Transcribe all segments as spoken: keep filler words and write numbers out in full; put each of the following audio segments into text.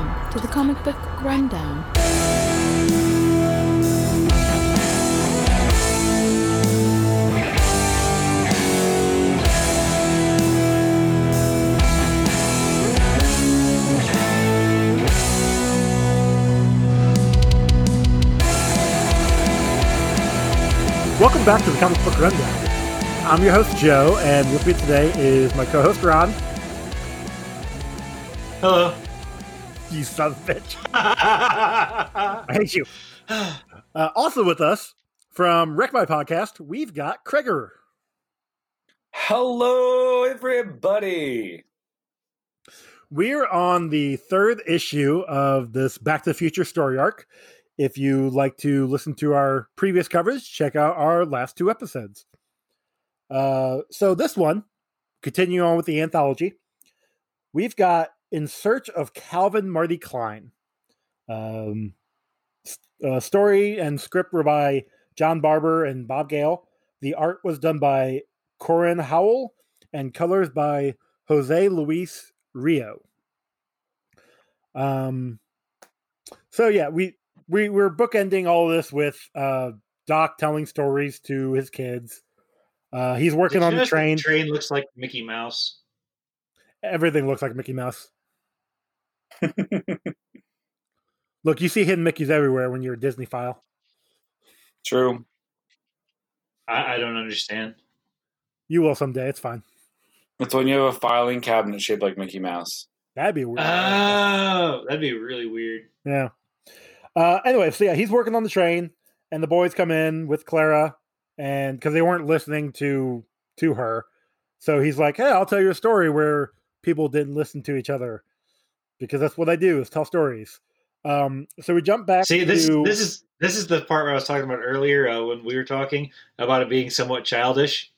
Welcome to the Comic Book Rundown. Welcome back to the Comic Book Rundown. I'm your host, Joe, and with me today is my co-host, Ron. Hello. You son of a bitch. I hate you. Uh, also with us, from Wreck My Podcast, we've got Kreger. Hello, everybody. We're on the third issue of this Back to the Future story arc. If you like to listen to our previous coverage, check out our last two episodes. Uh, so this one, continuing on with the anthology, we've got In Search of Calvin Marty Klein. Um, uh, story and script were by John Barber and Bob Gale. The art was done by Corin Howell and colors by Jose Luis Rio. Um, so yeah, we, we we're bookending all this with uh, Doc telling stories to his kids. Uh, he's working Did on you the notice train. The train looks like Mickey Mouse. Everything looks like Mickey Mouse. Look, you see hidden Mickeys everywhere when you're a Disney file. True. I, I don't understand. You will someday. It's fine. It's when you have a filing cabinet shaped like Mickey Mouse. That'd be weird. Oh, that'd be really weird. Yeah. Uh, anyway, so yeah, he's working on the train, and the boys come in with Clara, and because they weren't listening to to her, so he's like, "Hey, I'll tell you a story where people didn't listen to each other, because that's what I do is tell stories." Um, so we jump back. See, this to... this is this is the part where I was talking about earlier uh, when we were talking about it being somewhat childish.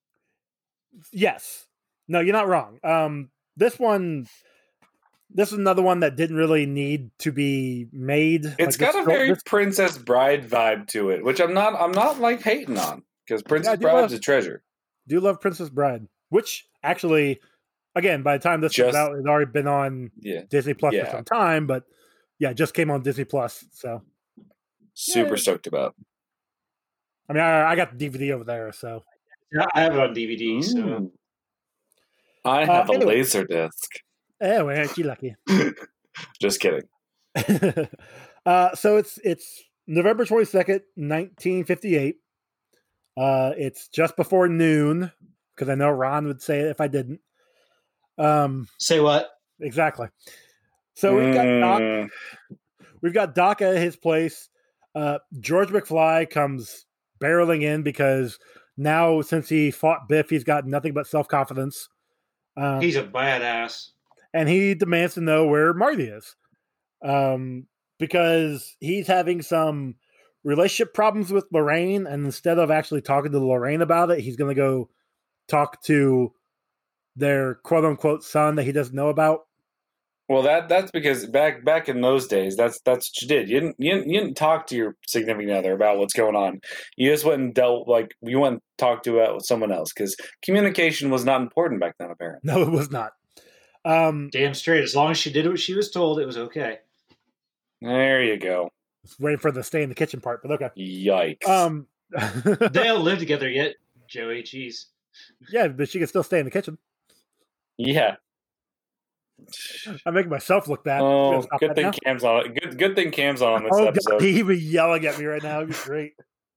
Yes. No, you're not wrong. Um, this one. This is another one that didn't really need to be made. It's like got this, a very this, Princess Bride vibe to it, which I'm not. I'm not like hating on because Princess Yeah, I do Bride's love- a treasure. do love Princess Bride, which actually, again, by the time this Just- comes out, it's already been on Yeah, Disney Plus Yeah. for some time. But yeah, it just came on Disney Plus. So super Yeah. stoked about. I mean, I, I got the D V D over there. So Yeah, I have it on D V D. So Ooh. I have Uh, a anyway. laser disc. anyway, aren't you lucky? Just kidding. uh, so it's it's November twenty second, nineteen fifty eight. Uh, it's just before noon because I know Ron would say it if I didn't. Um, say what? exactly. So we've got Doc. Mm, We've got Doc at his place. Uh, George McFly comes barreling in because now, since he fought Biff, he's got nothing but self confidence. Um, He's a badass. and he demands to know where Marty is, um, because he's having some relationship problems with Lorraine, and instead of actually talking to Lorraine about it, he's going to go talk to their quote unquote son that he doesn't know about. well, that that's because back back in those days, that's that's what you did. You didn't, you didn't you didn't talk to your significant other about what's going on. You just went and dealt like you went and talked to it with someone else because communication was not important back then. Apparently. No, it was not. Um, Damn straight. As long as she did what she was told, it was okay. There you go. waiting for the stay in the kitchen part, but okay. Yikes. Um, They don't live together yet, Joey. Jeez. yeah, but she can still stay in the kitchen. yeah. I'm making myself look bad. Oh, Stop good that thing now. Cam's on. Good, good thing Cam's on this Oh, episode. God, he'd be yelling at me right now. It'd be great.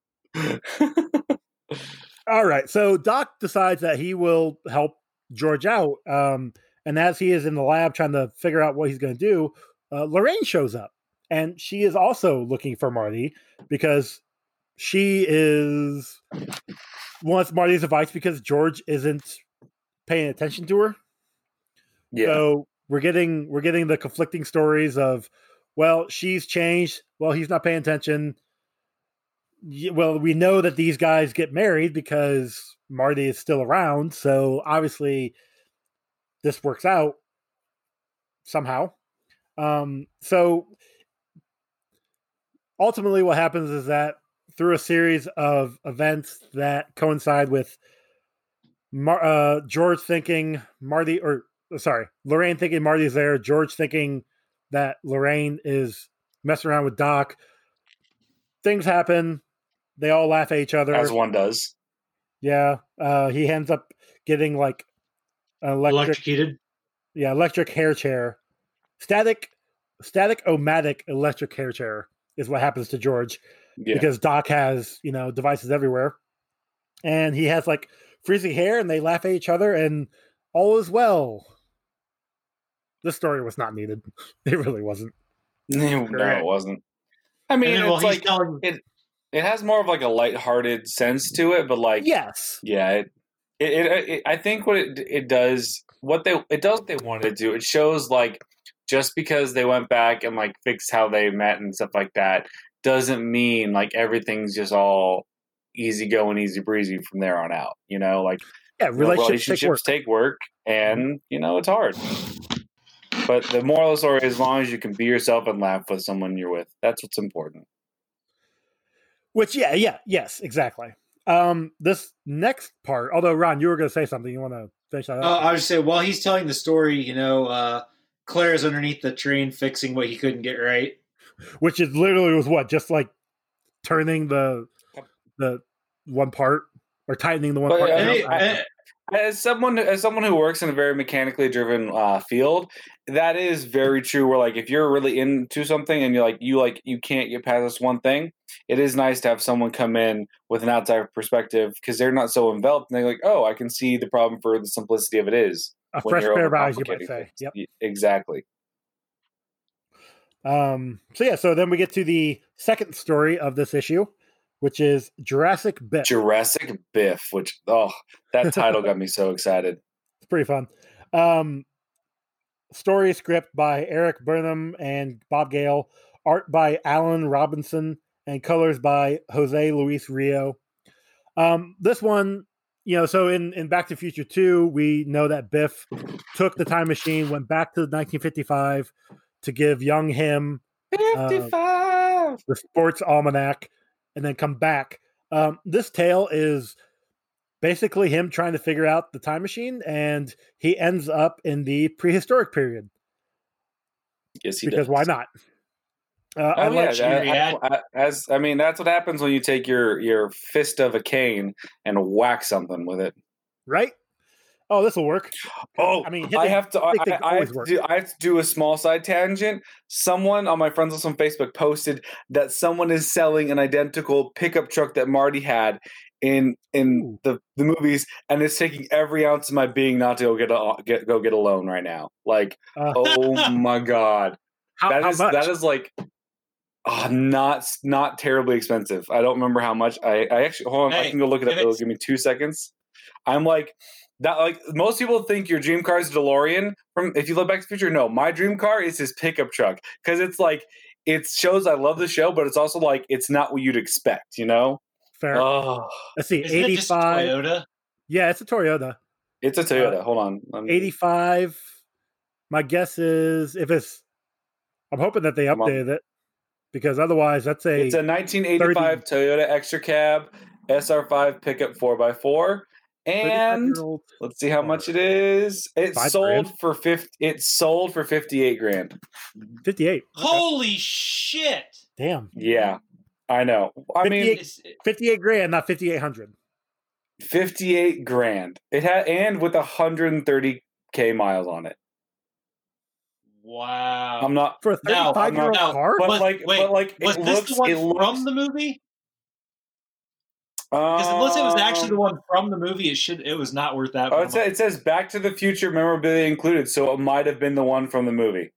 All right, so Doc decides that he will help George out, um, and as he is in the lab trying to figure out what he's going to do, uh, Lorraine shows up, and she is also looking for Marty because she is wants Marty's advice because George isn't paying attention to her. yeah. So we're getting we're getting the conflicting stories of, well, she's changed. Well, he's not paying attention. Y- Well, we know that these guys get married because Marty is still around. So obviously, this works out somehow. Um, so ultimately, what happens is that through a series of events that coincide with Mar- uh, George thinking Marty or sorry, Lorraine thinking Marty's there, George thinking that Lorraine is messing around with Doc. Things happen. They all laugh at each other. As one does. Yeah. Uh, he ends up getting like an electric, Electrocuted. yeah, electric hair chair. Static, static omatic electric hair chair is what happens to George Yeah. because Doc has, you know, devices everywhere. And he has like freezing hair and they laugh at each other and all is well. This story was not needed. It really wasn't. No, Correct. it wasn't. I mean, And then it's while he's like telling, it. It has more of like a lighthearted sense to it, but like Yes. yeah, it, it, it, it I think what it it does, what they it does what they wanted to do. It shows like just because they went back and like fixed how they met and stuff like that doesn't mean like everything's just all easy going, easy breezy from there on out. You know, like Yeah, you know, relationships, relationships take work. take work, and you know it's hard. But the moral of the story, as long as you can be yourself and laugh with someone you're with, that's what's important. Which, yeah, yeah, yes, exactly. Um, this next part, although Ron, you were going to say something. You want to finish that uh, up? I was just saying, while he's telling the story, you know, uh, Claire's underneath the train fixing what he couldn't get right. Which is literally was what, just like turning the the one part or tightening the one But, part. uh, down? Hey, I- eh, As someone as someone who works in a very mechanically driven uh, field, that is very true. Where like if you're really into something and you're like you like you can't get past this one thing, it is nice to have someone come in with an outside perspective because they're not so enveloped and they're like, oh, I can see the problem for the simplicity of it is. a when fresh you're pair of eyes, you might overcomplicating say. things. Yep. Y- Exactly. Um, so yeah, so then we get to the second story of this issue, which is Jurassic Biff. Jurassic Biff, which oh, that title got me so excited. It's pretty fun. Um, story script by Eric Burnham and Bob Gale, art by Alan Robinson, and colors by Jose Luis Rio. Um, this one, you know, so in, in Back to the Future two, we know that Biff took the time machine, went back to nineteen fifty-five to give young him fifty-five the sports almanac and then come back. Um, this tale is basically him trying to figure out the time machine, and he ends up in the prehistoric period Yes, he because does. why not? Uh, Oh I yeah, like you that- I- I- as I mean, that's what happens when you take your your fist of a cane and whack something with it. right? Oh, this will work. Oh, I mean, I hitting- have to. I, hitting things I, I, always have to work. do, I have to do a small side tangent. Someone on my friends list on Facebook posted that someone is selling an identical pickup truck that Marty had in in Ooh. the, the movies, and it's taking every ounce of my being not to go get a get go get a loan right now. Like, Uh, oh my god, how, that how is much? that is like. Oh, not not terribly expensive. I don't remember how much. I, I actually hold on. I Hey, can go look it up. if It'll it's- give me two seconds. I'm like that. Like most people think your dream car is a DeLorean. From if you look Back to the Future, no, my dream car is his pickup truck because it's like it shows I love the show, but it's also like it's not what you'd expect. You know? Fair. Oh, Let's see, Isn't it just a eighty-five. Toyota? Yeah, it's a Toyota. it's a Toyota. Hold on. Let me- eighty-five. My guess is if it's, I'm hoping that they Come on. updated it because otherwise that's a. It's a nineteen eighty-five Toyota Extra Cab S R five pickup four by four. And thirty-five-year-old let's see how car. much it is. It Five sold grand? for fifty. It sold for fifty-eight grand. fifty-eight. Okay. Holy shit! Damn. Yeah, I know. I mean, fifty-eight. It's- fifty-eight grand, not fifty-eight hundred. fifty-eight grand. It had and with one hundred thirty k miles on it. Wow. I'm not. For a Now, thirty-five year old now, car? But Was- like, wait, but like, was it this looks. the one it looks, from the movie? Because unless it was actually the um, one from the movie, it should it was not worth that. Oh, it much. says, it says Back to the Future memorabilia included, so it might have been the one from the movie.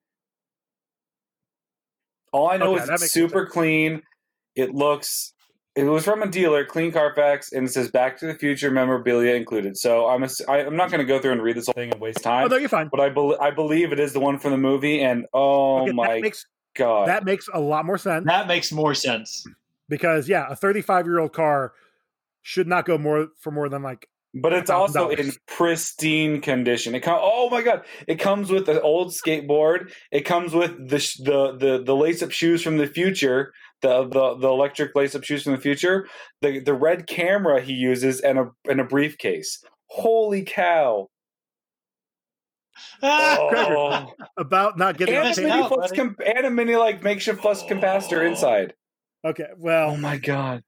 All I know Okay, is that it's makes super sense. clean. It looks. It was from a dealer, Clean Carfax, and it says Back to the Future memorabilia included. So I'm ass- I, I'm not going to go through and read this whole thing and waste Oh, time. no, you're fine. But I, bel I believe it is the one from the movie, and oh Okay, my that makes god, that makes a lot more sense That makes more sense. because yeah, a thirty-five year old car should not go more for more than like But it's one also thousand in dollars. pristine condition. It com- oh my god! It comes with an old skateboard. It comes with the sh- the the, the lace up shoes from the future. The, the the electric lace up shoes from the future. The the red camera he uses and a and a briefcase. Holy cow! Oh. About not getting and, a a missed change. mini out, flux buddy. com- and a mini like makeshift flux capacitor inside. Okay, well, Oh my god!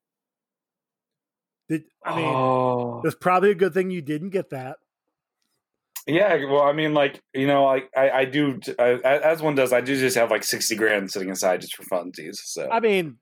did, I mean, oh. there's probably a good thing you didn't get that. Yeah, well, I mean, like you know, like I, I do I, as one does. I do just have like sixty grand sitting aside just for funsies. So I mean,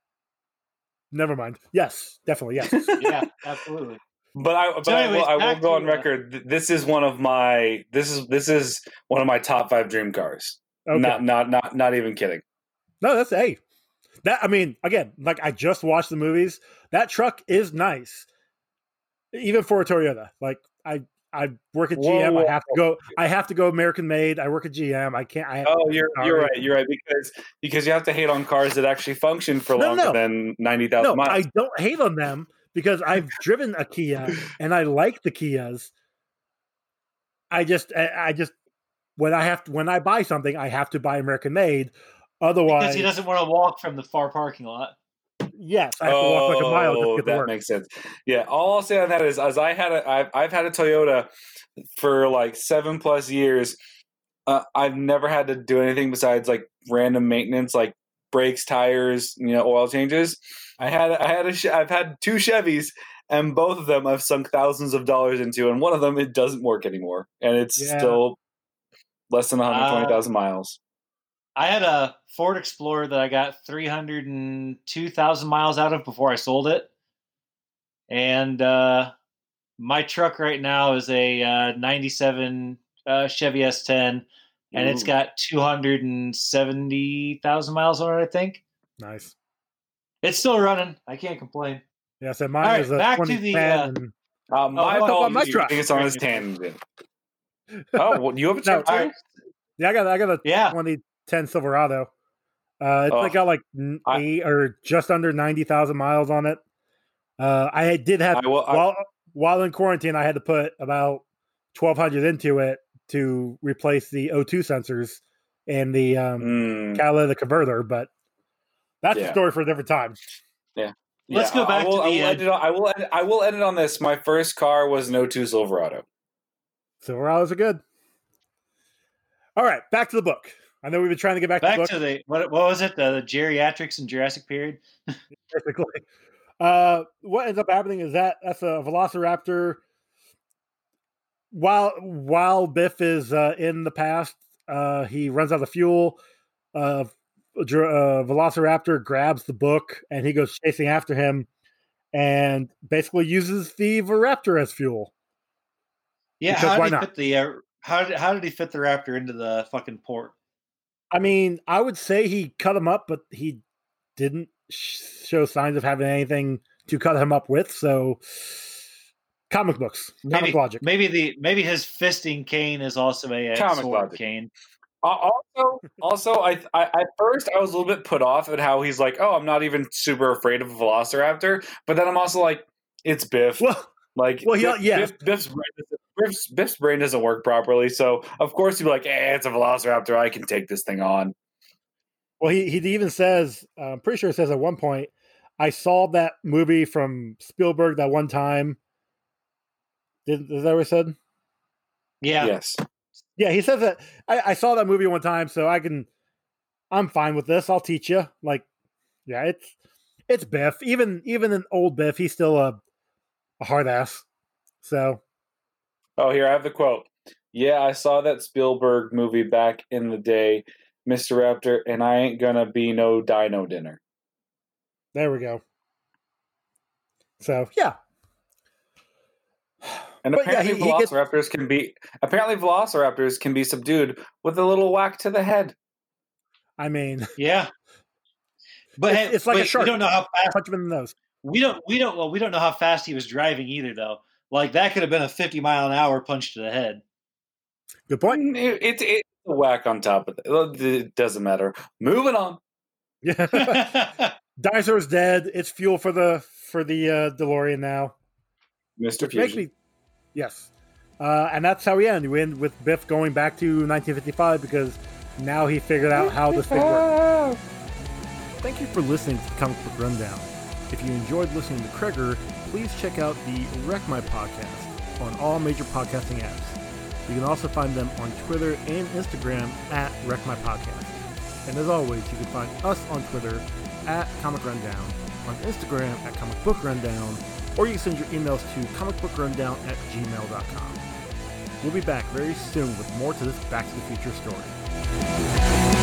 never mind. Yes, definitely yes. Yeah, absolutely. But I, but So I anyways, will, I will back go to, on uh, record. th- This is one of my this is this is one of my top five dream cars. Okay. Not not not not even kidding. No, that's hey. That I mean, again, like I just watched the movies. That truck is nice, even for a Toyota. Like I, I work at G M. Whoa, I have to go. I have to go American made. I work at G M. I can't. I Oh, you're Sorry. you're right. You're right because because you have to hate on cars that actually function for No, longer no. than ninety thousand no, miles. I don't hate on them because I've driven a Kia and I like the Kias. I just, I, I just when I have to, when I buy something, I have to buy American made. Otherwise, Because he doesn't want to walk from the far parking lot. yes, I have to walk like a mile just to Oh, get to that work. makes sense. Yeah, all I'll say on that is, as I had, a, I've, I've had a Toyota for like seven plus years. Uh, I've never had to do anything besides like random maintenance, like brakes, tires, you know, oil changes. I had, I had a, I've had two Chevys, and both of them I've sunk thousands of dollars into, and one of them it doesn't work anymore, and it's Yeah. still less than one hundred twenty thousand Uh, miles. I had a Ford Explorer that I got three hundred two thousand miles out of before I sold it. And uh, my truck right now is a uh, ninety-seven uh, Chevy S ten, and it's Ooh. got two hundred seventy thousand miles on it, I think. Nice. It's still running. I can't complain. Yeah, so mine All right, is a back to twenty ten. the, uh, and, Uh, my Oh, let's talk fault. about my you truck. think it's on his tangent. Oh, well, you have a No, truck All too? right. yeah, I got I got a Yeah. twenty ten Silverado. Uh, it's Oh. like got like n- I- eight or just under ninety thousand miles on it. Uh, I did have I will. I, while while in quarantine, I had to put about twelve hundred into it to replace the O two sensors and the um, mm, catalytic converter. But that's a Yeah. story for a different time. Let's yeah, go back I will, to I the, will uh, end it on, I will. End, I will end it on this. My first car was an O two Silverado. Silverados are good. All right, back to the book. I know we've been trying to get back, to the Back book. to the what, what was it? The, the geriatrics and Jurassic period. Basically. Uh, what ends up happening is that that's a Velociraptor. While while Biff is uh, in the past, uh, he runs out of fuel. Uh, Dr- uh, Velociraptor grabs the book and he goes chasing after him, and basically uses the Velociraptor as fuel. Yeah, Because how why did he not? fit the uh, how did how did he fit the Raptor into the fucking port? I mean, I would say he cut him up, but he didn't sh- show signs of having anything to cut him up with. So, comic books, comic Maybe, logic. maybe the maybe his fisting cane is also a, a Comic sword logic. cane. Uh, also, also, I, I at first I was a little bit put off at how he's like, oh, I'm not even super afraid of a Velociraptor, but then I'm also like, it's Biff. Well, Like, well, he- Biff, yeah. Biff, Biff's, brain doesn't, Biff's, Biff's brain doesn't work properly, so of course he'd be like, eh, it's a Velociraptor, I can take this thing on. well, he he even says, uh, I'm pretty sure it says at one point, I saw that movie from Spielberg that one time. Did is that what he said? Yeah, Yes. Yeah, he says that I, I saw that movie one time, so I can. I'm fine with this. I'll teach you. Like, yeah, it's it's Biff. Even even an old Biff, he's still a a hard ass. So Oh, here, I have the quote. Yeah, I saw that Spielberg movie back in the day, Mister Raptor, and I ain't gonna be no dino dinner. there we go. So yeah, And But yeah, apparently he- he gets- Velociraptors can be apparently Velociraptors can be subdued with a little whack to the head. I mean, yeah. But It's- hey, it's like a wait, shark. we don't know how fast punch him in the nose. we don't we don't well we don't know how fast he was driving either though. Like that could have been a fifty mile an hour punch to the head. Good point. Mm, It, it, it's a whack on top of it. It doesn't matter. Moving on. Yeah, Dinosaur's dead. It's fuel for the for the uh, DeLorean now. Mister Which makes Fusion. me, yes, uh, and that's how we end. We end with Biff going back to nineteen fifty-five because now he figured out how this thing works. Thank you for listening to the Comic Book Rundown. If you enjoyed listening to Kreger, please check out the Wreck My podcast on all major podcasting apps. You can also find them on Twitter and Instagram at Wreck My Podcast. And as always, you can find us on Twitter at Comic Rundown, on Instagram at Comic Book Rundown, or you can send your emails to comicbookrundown at gmail dot com. We'll be back very soon with more to this Back to the Future story.